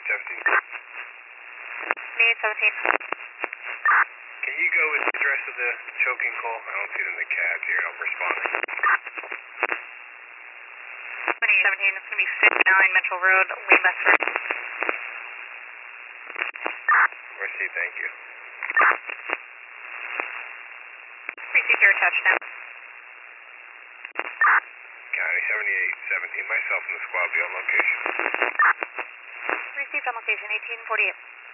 17. Can you go with the address of the choking call? I don't see it in the cabs here. I'll respond. 2017, it's going to be 59 Mitchell Road, Lee Bedford. Receive, thank you. Receive your touchdown. County 7817, myself and the squad will be on location. Received on location 1848.